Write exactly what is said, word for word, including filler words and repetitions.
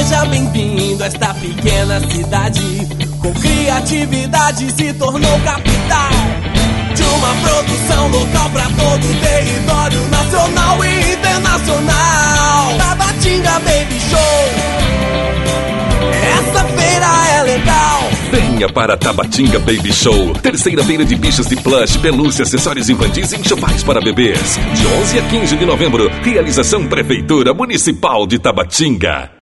Seja bem-vindo a esta pequena cidade. Com criatividade se tornou capital de uma produção local pra todo o território nacional e internacional. Tabatinga Baby Show, essa feira é legal. Venha para a Tabatinga Baby Show, terceira feira de bichos de plush, pelúcia, acessórios infantis e enxovais para bebês. De onze a quinze de novembro, realização Prefeitura Municipal de Tabatinga.